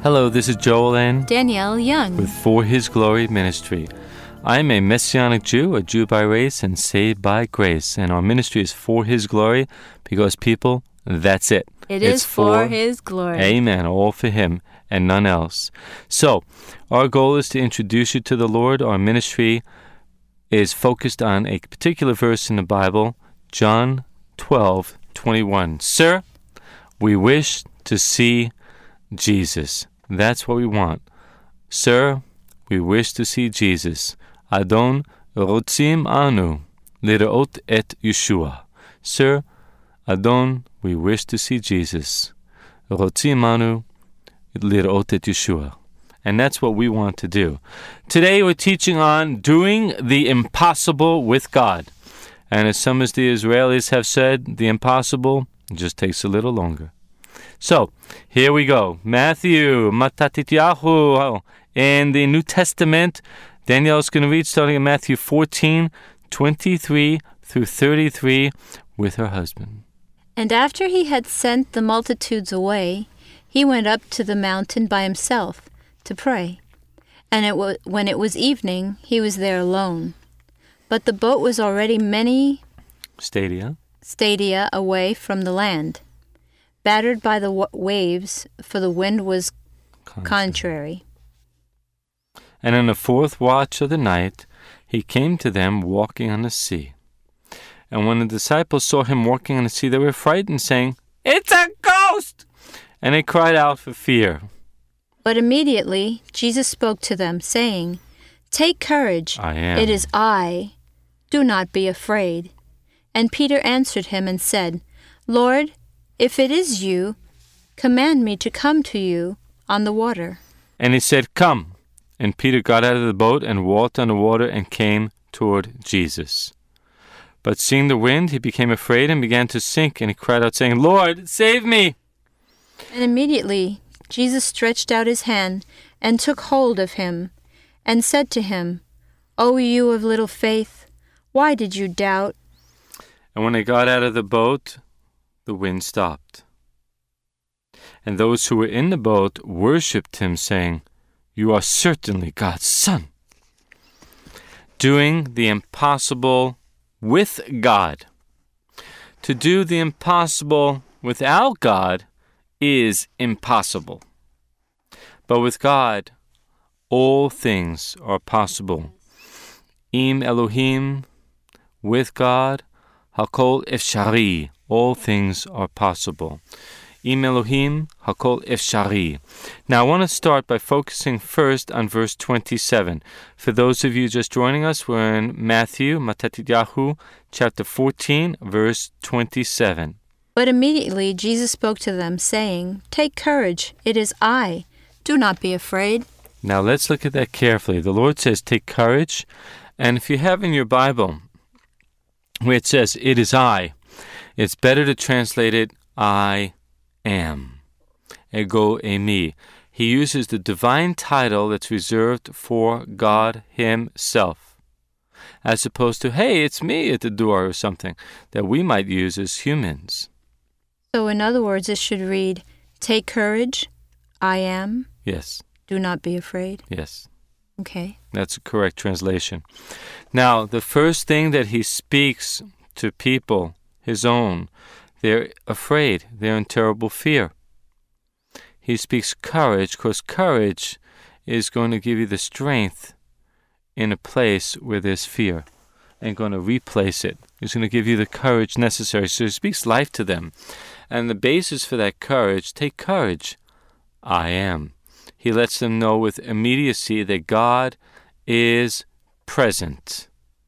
Hello, this is Joel and Danielle Young with For His Glory Ministry. I'm a Messianic Jew, a Jew by race and saved by grace. And our ministry is for His glory because, people, that's it. It's for His glory. Amen. All for Him and none else. So, our goal is to introduce you to the Lord. Our ministry is focused on a particular verse in the Bible, John 12:21. Sir, we wish to see Jesus. That's what we want. Sir, we wish to see Jesus. Adon rotzim anu liraot et Yeshua. Sir, Adon, we wish to see Jesus. Rotzim anu liraot et Yeshua. And that's what we want to do. Today we're teaching on doing the impossible with God. And as some of the Israelis have said, the impossible just takes a little longer. So, here we go. Matthew, Matatityahu, in the New Testament. Danielle's going to read starting in Matthew 14:23 through 33 with her husband. And after he had sent the multitudes away, he went up to the mountain by himself to pray. And when it was evening, he was there alone. But the boat was already many stadia away from the land, battered by the waves, for the wind was contrary. And in the fourth watch of the night, he came to them walking on the sea. And when the disciples saw him walking on the sea, they were frightened, saying, "It's a ghost!" And they cried out for fear. But immediately Jesus spoke to them, saying, "Take courage, I am. It is I. Do not be afraid." And Peter answered him and said, "Lord, if it is you, command me to come to you on the water." And he said, "Come." And Peter got out of the boat and walked on the water and came toward Jesus. But seeing the wind, he became afraid and began to sink, and he cried out, saying, "Lord, save me!" And immediately Jesus stretched out his hand and took hold of him, and said to him, "O you of little faith, why did you doubt?" And when they got out of the boat, the wind stopped. And those who were in the boat worshipped him, saying, "You are certainly God's Son." Doing the impossible with God. To do the impossible without God is impossible. But with God, all things are possible. Im Elohim, with God, Hakol Efshari, all things are possible. Im Elohim, Hakol Efshari. Now I want to start by focusing first on verse 27. For those of you just joining us, we're in Matthew, Matatityahu, chapter 14, verse 27. But immediately Jesus spoke to them, saying, "Take courage, it is I. Do not be afraid." Now let's look at that carefully. The Lord says, take courage. And if you have in your Bible where it says, "It is I," it's better to translate it, "I am." Ego eimi. He uses the divine title that's reserved for God Himself, as opposed to, "Hey, it's me at the door," or something that we might use as humans. So in other words, it should read, "Take courage, I am. Yes. Do not be afraid." Yes. Okay. That's a correct translation. Now, the first thing that he speaks to people, his own, they're afraid. They're in terrible fear. He speaks courage, because courage is going to give you the strength in a place where there's fear and going to replace it. He's going to give you the courage necessary. So he speaks life to them. And the basis for that courage, take courage. I am. He lets them know with immediacy that God is present.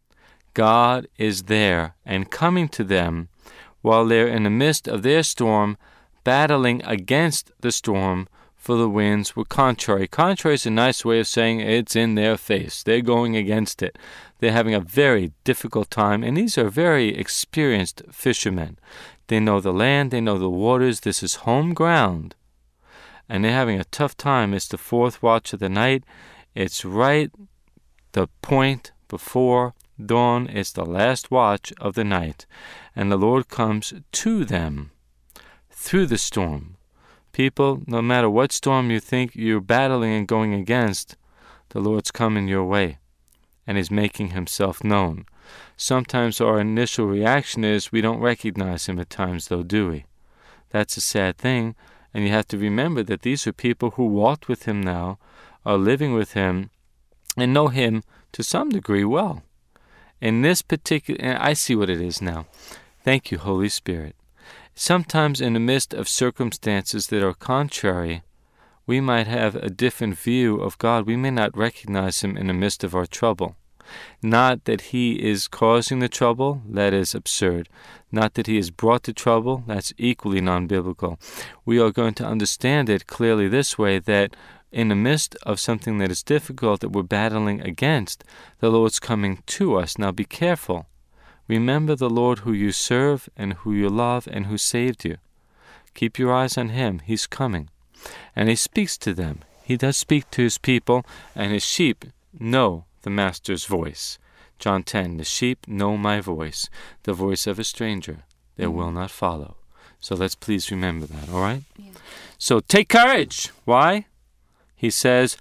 God is there and coming to them while they're in the midst of their storm, battling against the storm, for the winds were contrary. Contrary is a nice way of saying it's in their face. They're going against it. They're having a very difficult time, and these are very experienced fishermen. They know the land, they know the waters. This is home ground. And they're having a tough time. It's the fourth watch of the night. It's right the point before dawn. It's the last watch of the night. And the Lord comes to them through the storm. People, no matter what storm you think you're battling and going against, the Lord's coming your way, and He's making Himself known. Sometimes our initial reaction is we don't recognize Him at times, though, do we? That's a sad thing, and you have to remember that these are people who walked with Him now, are living with Him, and know Him to some degree well. In this particular, and I see what it is now. Thank you, Holy Spirit. Sometimes in the midst of circumstances that are contrary, we might have a different view of God. We may not recognize Him in the midst of our trouble. Not that He is causing the trouble, that is absurd. Not that He has brought the trouble, that's equally non-biblical. We are going to understand it clearly this way, that in the midst of something that is difficult that we're battling against, the Lord's coming to us. Now be careful. Remember the Lord who you serve and who you love and who saved you. Keep your eyes on Him. He's coming. And He speaks to them. He does speak to His people, and His sheep know the Master's voice. John 10, the sheep know my voice. The voice of a stranger they will not follow. So let's please remember that, all right? Yeah. So take courage. Why? He says,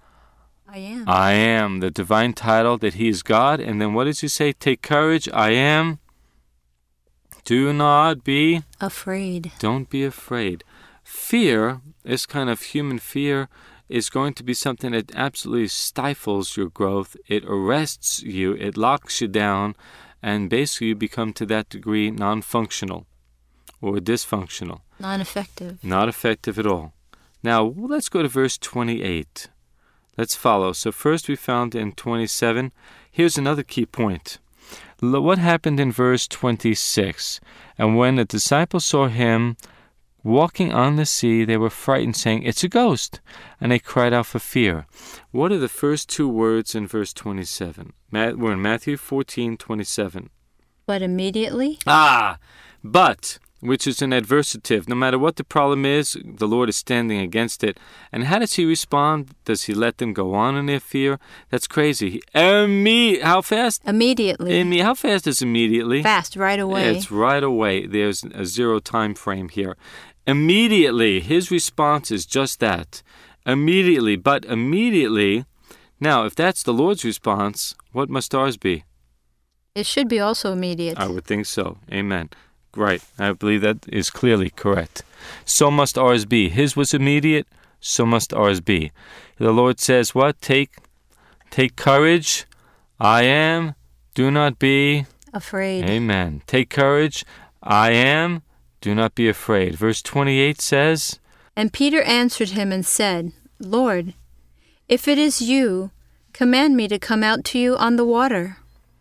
I am, the divine title that He is God. And then what does He say? Take courage, I am. Do not be afraid. Don't be afraid. Fear, this kind of human fear, is going to be something that absolutely stifles your growth. It arrests you, it locks you down, and basically you become to that degree non-functional or dysfunctional. Non-effective. Not effective at all. Now, let's go to verse 28. Let's follow. So first we found in 27. Here's another key point. What happened in verse 26? And when the disciples saw Him walking on the sea, they were frightened, saying, It's a ghost. And they cried out for fear. What are the first two words in verse 27? We're in Matthew 14:27. But immediately? But, which is an adversative. No matter what the problem is, the Lord is standing against it. And how does He respond? Does He let them go on in their fear? That's crazy. How fast? Immediately. How fast is immediately? Fast, right away. It's right away. There's a zero time frame here. Immediately. His response is just that. Immediately. But immediately. Now, if that's the Lord's response, what must ours be? It should be also immediate. I would think so. Amen. Right. I believe that is clearly correct. So must ours be. His was immediate, so must ours be. The Lord says what? Take courage. I am. Do not be afraid. Amen. Take courage. I am. Do not be afraid. Verse 28 says, And Peter answered Him and said, Lord, if it is you, command me to come out to you on the water.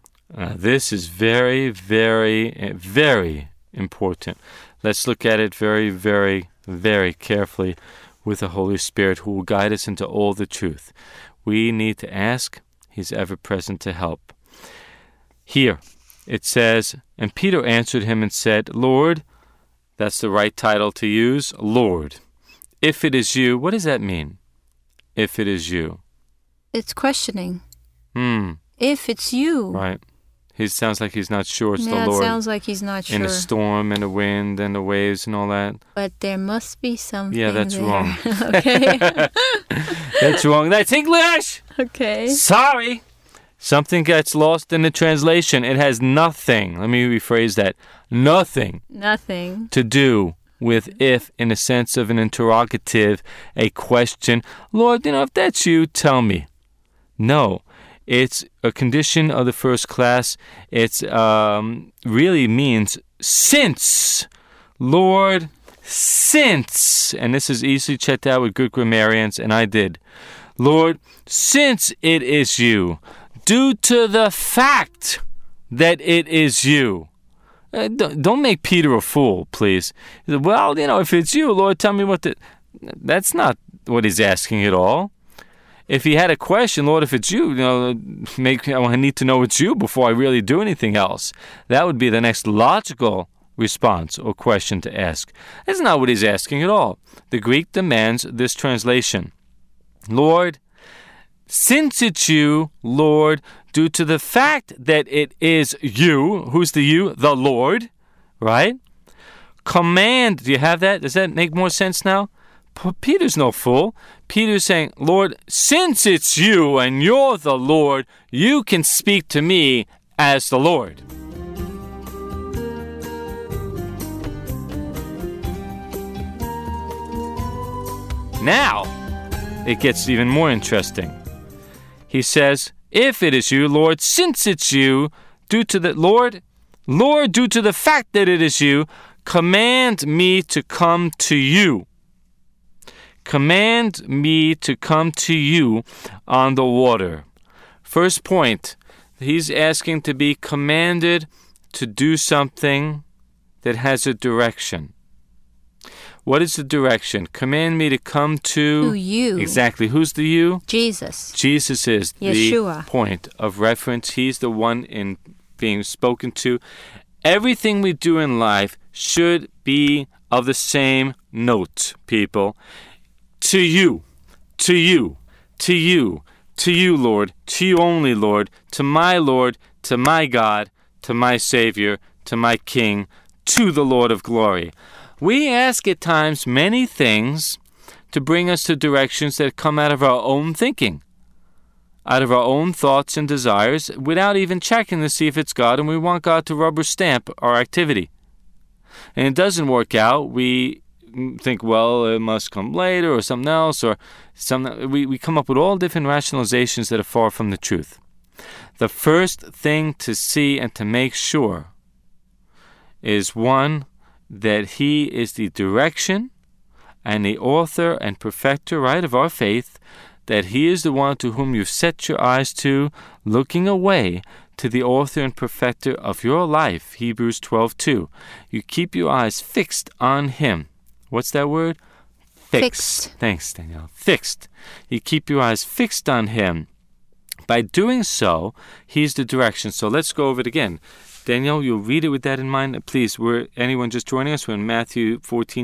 This is very, very, very important. Let's look at it very, very, very carefully with the Holy Spirit who will guide us into all the truth. We need to ask. He's ever present to help. Here it says, And Peter answered Him and said, Lord, that's the right title to use, Lord. If it is you, what does that mean? If it is you. It's questioning. If it's you. Right. He sounds like he's not sure it's the Lord. Yeah, it sounds like he's not sure. In the storm and the wind and the waves and all that. But there must be something that's there. Wrong. Okay. That's wrong. That's English! Okay. Sorry. Something gets lost in the translation. It has nothing, let me rephrase that, nothing to do with if in the sense of an interrogative, a question. Lord, if that's you, tell me. No. It's a condition of the first class. It's really means since. Lord, since. And this is easily checked out with good grammarians, and I did. Lord, since it is you, due to the fact that it is you. Don't make Peter a fool, please. Well, if it's you, Lord, tell me what the... That's not what he's asking at all. If he had a question, Lord, if it's you, I need to know it's you before I really do anything else. That would be the next logical response or question to ask. That's not what he's asking at all. The Greek demands this translation. Lord, since it's you, Lord, due to the fact that it is you, who's the you? The Lord, right? Command, do you have that? Does that make more sense now? Peter's no fool. Peter's saying, Lord, since it's you and you're the Lord, you can speak to me as the Lord. Now, it gets even more interesting. He says, if it is you, Lord, since it's you, due to the Lord, due to the fact that it is you, command me to come to you. Command me to come to you on the water. First point, he's asking to be commanded to do something that has a direction. What is the direction? Command me to come to you. Exactly. Who's the you? Jesus. Jesus is Yeshua. The point of reference. He's the one in being spoken to. Everything we do in life should be of the same note, people. To you, to you, to you, to you, Lord, to you only, Lord, to my Lord, to my God, to my Savior, to my King, to the Lord of glory. We ask at times many things to bring us to directions that come out of our own thinking, out of our own thoughts and desires, without even checking to see if it's God, and we want God to rubber stamp our activity. And it doesn't work out. We think, well, it must come later or something else, or something. We come up with all different rationalizations that are far from the truth. The first thing to see and to make sure is, one, that He is the direction and the author and perfecter, right, of our faith, that He is the one to whom you've set your eyes to, looking away to the author and perfecter of your life, Hebrews 12:2. You keep your eyes fixed on Him. What's that word? Fixed. Thanks, Danielle. Fixed. You keep your eyes fixed on Him. By doing so, He's the direction. So let's go over it again. Danielle, you'll read it with that in mind. Please, anyone just joining us, we're in Matthew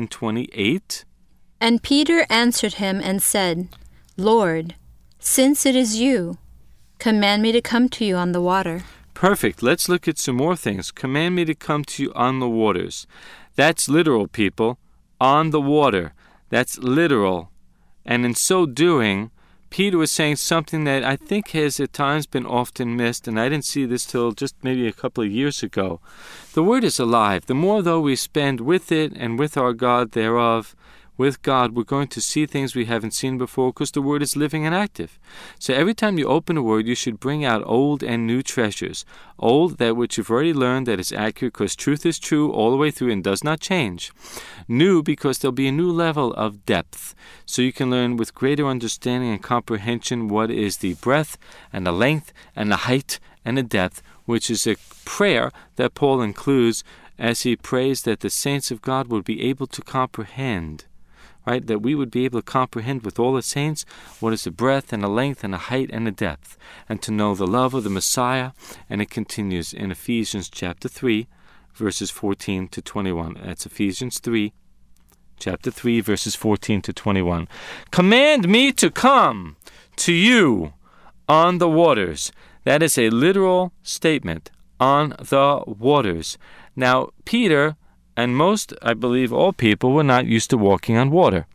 14:28. And Peter answered him and said, Lord, since it is you, command me to come to you on the water. Perfect. Let's look at some more things. Command me to come to you on the waters. That's literal, people. On the water. That's literal. And in so doing, Peter was saying something that I think has at times been often missed, and I didn't see this till just maybe a couple of years ago. The Word is alive. The more, though, we spend with it and with our God thereof, with God, we're going to see things we haven't seen before because the Word is living and active. So every time you open a Word, you should bring out old and new treasures. Old, that which you've already learned that is accurate because truth is true all the way through and does not change. New, because there'll be a new level of depth. So you can learn with greater understanding and comprehension what is the breadth and the length and the height and the depth, which is a prayer that Paul includes as he prays that the saints of God would be able to comprehend. Right, that we would be able to comprehend with all the saints what is the breadth and the length and the height and the depth, and to know the love of the Messiah. And it continues in Ephesians chapter 3, verses 14 to 21. That's Ephesians 3, chapter 3, verses 14 to 21. Command me to come to you on the waters. That is a literal statement, on the waters. Now, Peter and most, I believe, all people were not used to walking on water.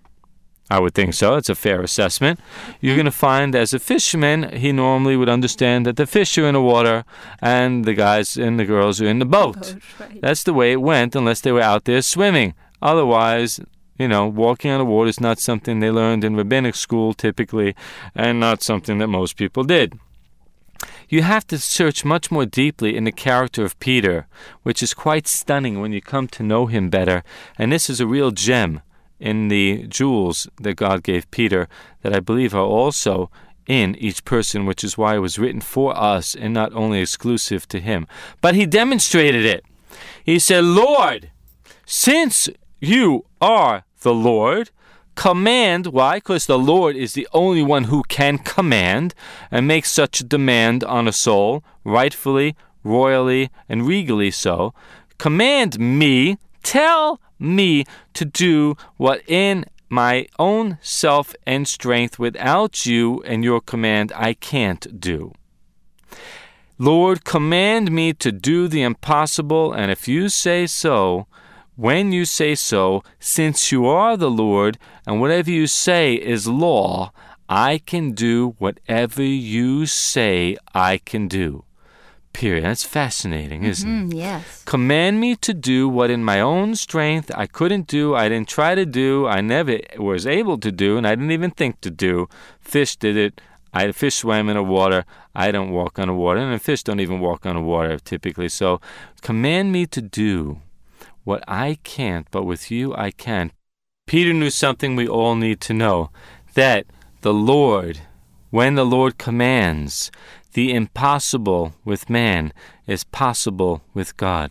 I would think so. It's a fair assessment. You're going to find as a fisherman, he normally would understand that the fish are in the water and the guys and the girls are in the boat. Right. That's the way it went unless they were out there swimming. Otherwise, walking on the water is not something they learned in rabbinic school typically, and not something that most people did. You have to search much more deeply in the character of Peter, which is quite stunning when you come to know him better. And this is a real gem in the jewels that God gave Peter that I believe are also in each person, which is why it was written for us and not only exclusive to him. But he demonstrated it. He said, Lord, since you are the Lord, command. Why? Because the Lord is the only one who can command and make such a demand on a soul, rightfully, royally, and regally so. Command me, tell me to do what in my own self and strength without you and your command I can't do. Lord, command me to do the impossible, and if you say so, when you say so, since you are the Lord, and whatever you say is law, I can do whatever you say I can do. Period. That's fascinating, isn't it? Yes. Command me to do what in my own strength I couldn't do, I didn't try to do, I never was able to do, and I didn't even think to do. Fish did it. Fish swam in the water. I don't walk on the water, and fish don't even walk on the water typically. So command me to do what I can't, but with you I can. Peter knew something we all need to know, that the Lord, when the Lord commands, the impossible with man is possible with God.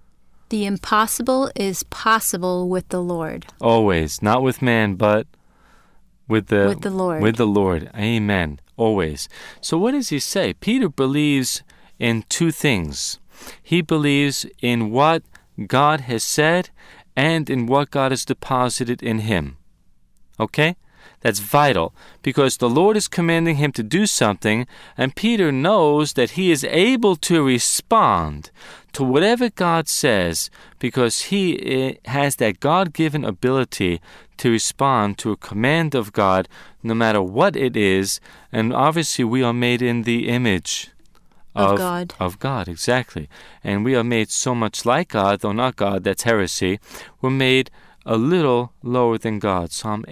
The impossible is possible with the Lord. Always. Not with man, but with the Lord. With the Lord. Amen. Always. So what does he say? Peter believes in two things. He believes in what God has said and in what God has deposited in him. Okay? That's vital, because the Lord is commanding him to do something, and Peter knows that he is able to respond to whatever God says, because he has that God-given ability to respond to a command of God, no matter what it is. And obviously we are made in the image of God. Of God, exactly. And we are made so much like God, though not God, that's heresy. We're made a little lower than God. Psalm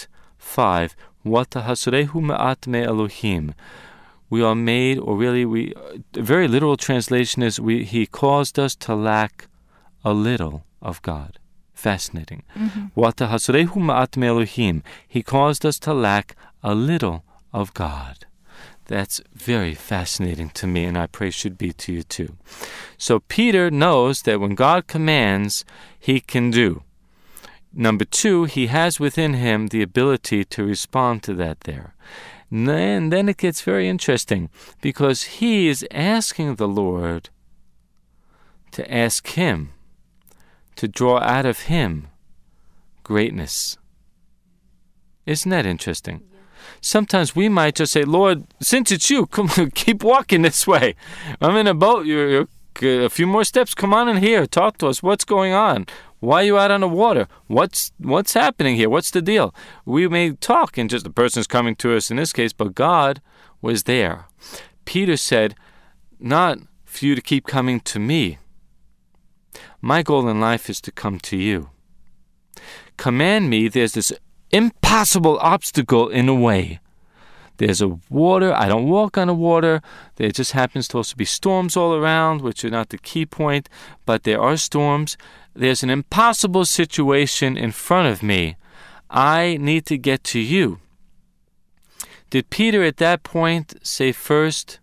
8:5. Watahasurehu ma'at me Elohim. We are made, or really, a very literal translation is, He caused us to lack a little of God. Fascinating. Watahasurehu ma'at me Elohim. He caused us to lack a little of God. That's very fascinating to me, and I pray should be to you too. So Peter knows that when God commands, he can do. Number two, he has within him the ability to respond to that there. And then it gets very interesting, because he is asking the Lord to ask him, to draw out of him greatness. Isn't that interesting? Sometimes we might just say, Lord, since it's you, come keep walking this way. I'm in a boat. You're a few more steps. Come on in here. Talk to us. What's going on? Why are you out on the water? What's happening here? What's the deal? We may talk, and just the person's coming to us in this case, but God was there. Peter said, not for you to keep coming to me. My goal in life is to come to you. Command me. There's this impossible obstacle in the way. There's a water. I don't walk on the water. There just happens to also be storms all around, which are not the key point, but there are storms. There's an impossible situation in front of me. I need to get to you. Did Peter at that point say first,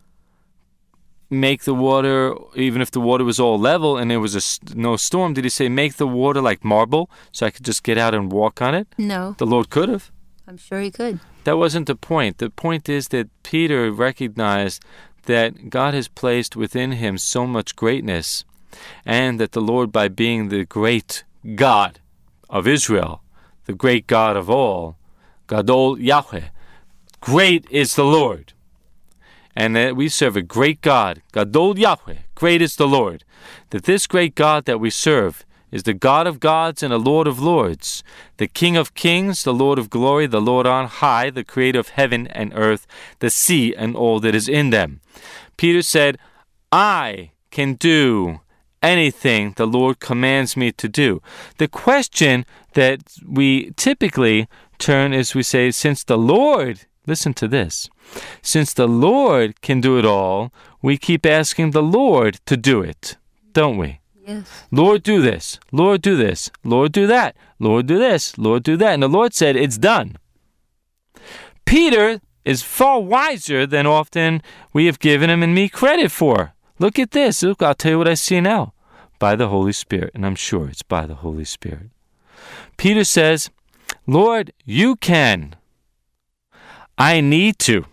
make the water, even if the water was all level and there was no storm, did he say make the water like marble so I could just get out and walk on it? No. The Lord could have. I'm sure he could. That wasn't the point. The point is that Peter recognized that God has placed within him so much greatness, and that the Lord, by being the great God of Israel, the great God of all, Gadol Yahweh, great is the Lord. And that we serve a great God, Gadol Yahweh, great is the Lord. That this great God that we serve is the God of gods and the Lord of lords, the King of kings, the Lord of glory, the Lord on high, the creator of heaven and earth, the sea and all that is in them. Peter said, I can do anything the Lord commands me to do. The question that we typically turn is we say, since the Lord, listen to this, since the Lord can do it all, we keep asking the Lord to do it, don't we? Yes. Lord, do this. Lord, do this. Lord, do that. Lord, do this. Lord, do that. And the Lord said, it's done. Peter is far wiser than often we have given him and me credit for. Look at this. Look, I'll tell you what I see now. By the Holy Spirit. And I'm sure it's by the Holy Spirit. Peter says, Lord, you can. I need to.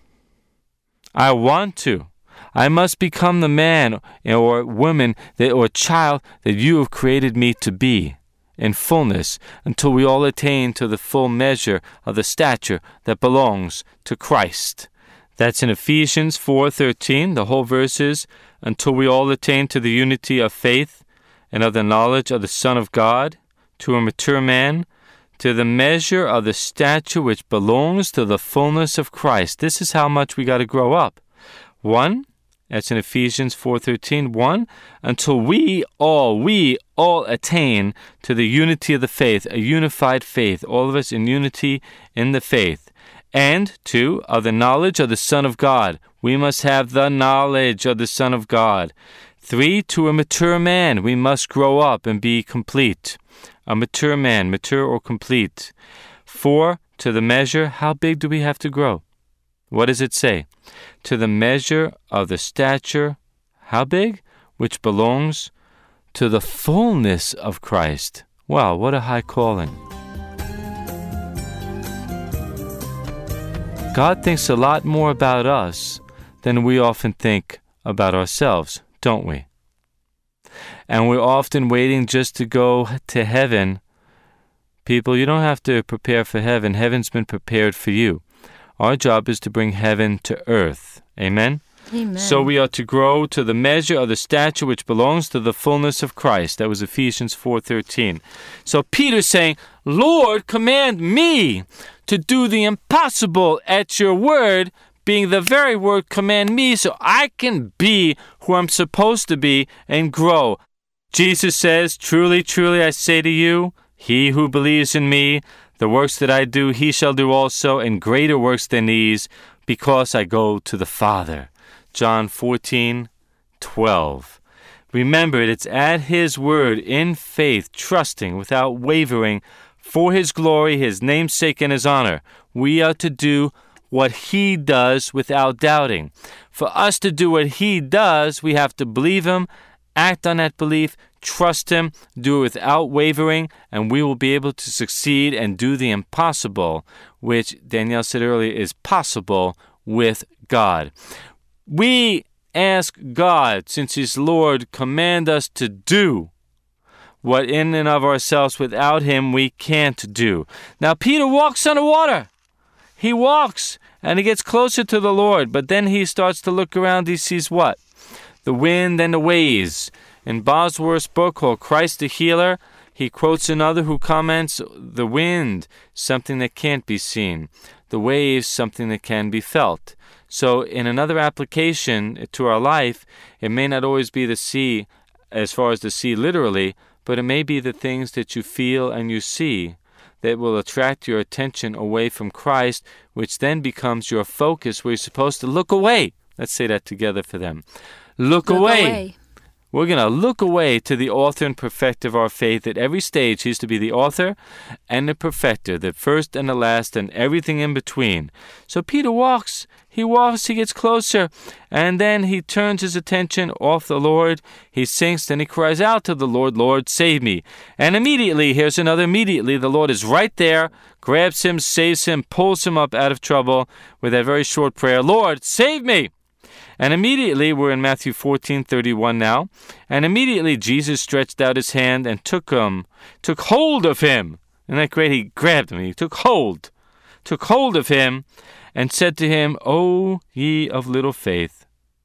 I want to. I must become the man or woman or child that you have created me to be in fullness until we all attain to the full measure of the stature that belongs to Christ. That's in Ephesians 4:13. The whole verse is until we all attain to the unity of faith and of the knowledge of the Son of God, to a mature man, to the measure of the stature which belongs to the fullness of Christ. This is how much we got to grow up. 1, that's in Ephesians 4:13, 1, until we all attain to the unity of the faith, a unified faith, all of us in unity in the faith. And 2, of the knowledge of the Son of God. We must have the knowledge of the Son of God. 3, to a mature man. We must grow up and be complete. A mature man, mature or complete. 4, to the measure. How big do we have to grow? What does it say? To the measure of the stature, how big? Which belongs to the fullness of Christ. Wow, what a high calling. God thinks a lot more about us than we often think about ourselves, don't we? And we're often waiting just to go to heaven. People, you don't have to prepare for heaven. Heaven's been prepared for you. Our job is to bring heaven to earth. Amen? Amen. So we are to grow to the measure of the stature which belongs to the fullness of Christ. That was Ephesians 4:13. So Peter's saying, Lord, command me to do the impossible at your word, being the very word, command me so I can be who I'm supposed to be and grow. Jesus says, truly, truly, I say to you, he who believes in me, the works that I do, he shall do also, and greater works than these, because I go to the Father. John 14:12. Remember, it's at his word, in faith, trusting, without wavering, for his glory, his namesake, and his honor. We are to do what he does without doubting. For us to do what he does, we have to believe him, act on that belief, trust him, do it without wavering, and we will be able to succeed and do the impossible, which Danielle said earlier is possible with God. We ask God, since he's Lord, command us to do what in and of ourselves without him we can't do. Now Peter walks on the water. He walks and he gets closer to the Lord, but then he starts to look around. He sees what? The wind and the waves. In Bosworth's book called Christ the Healer, he quotes another who comments, the wind, something that can't be seen. The waves, something that can be felt. So in another application to our life, it may not always be the sea, as far as the sea literally, but it may be the things that you feel and you see that will attract your attention away from Christ, which then becomes your focus where you're supposed to look away. Let's say that together for them. Look away. We're going to look away to the author and perfecter of our faith. At every stage, he's to be the author and the perfecter, the first and the last, and everything in between. So Peter walks, he gets closer, and then he turns his attention off the Lord. He sinks, then he cries out to the Lord, Lord, save me. And immediately, here's another immediately, the Lord is right there, grabs him, saves him, pulls him up out of trouble with that very short prayer, Lord, save me. And immediately, we're in Matthew 14:31 now, and immediately Jesus stretched out his hand and took hold of him. Isn't that great? He grabbed him. He took hold of him and said to him, O ye of little faith,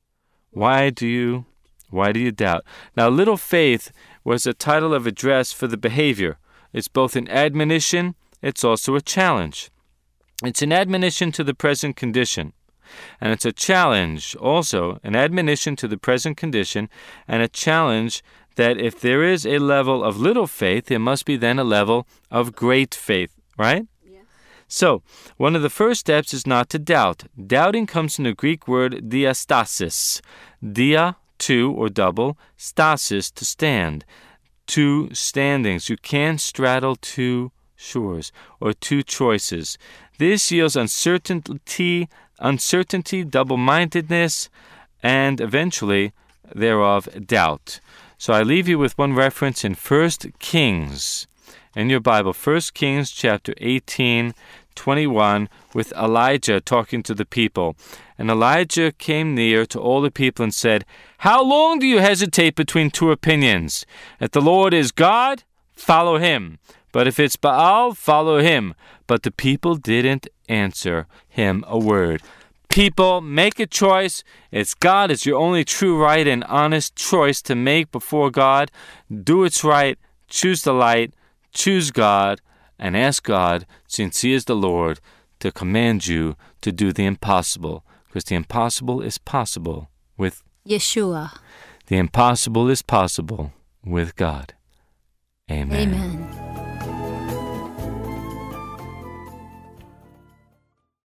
why do you doubt? Now, little faith was a title of address for the behavior. It's both an admonition, it's also a challenge. It's an admonition to the present condition. And it's a challenge, also, an admonition to the present condition, and a challenge that if there is a level of little faith, there must be then a level of great faith, right? Yeah. So, one of the first steps is not to doubt. Doubting comes from the Greek word diastasis. Dia, two or double, stasis, to stand. Two standings. You can't straddle two shores or two choices. This yields uncertainty, double-mindedness, and eventually, thereof, doubt. So I leave you with one reference in 1 Kings, in your Bible, 1 Kings chapter 18:21, with Elijah talking to the people. And Elijah came near to all the people and said, How long do you hesitate between two opinions? If the Lord is God, follow him. But if it's Baal, follow him. But the people didn't answer him a word. people, make a choice. It's God. It's your only true, right, and honest choice to make before God. Do what's right. Choose the light. Choose God. And ask God, since He is the Lord, to command you to do the impossible. Because the impossible is possible with Yeshua. The impossible is possible with God. Amen. Amen.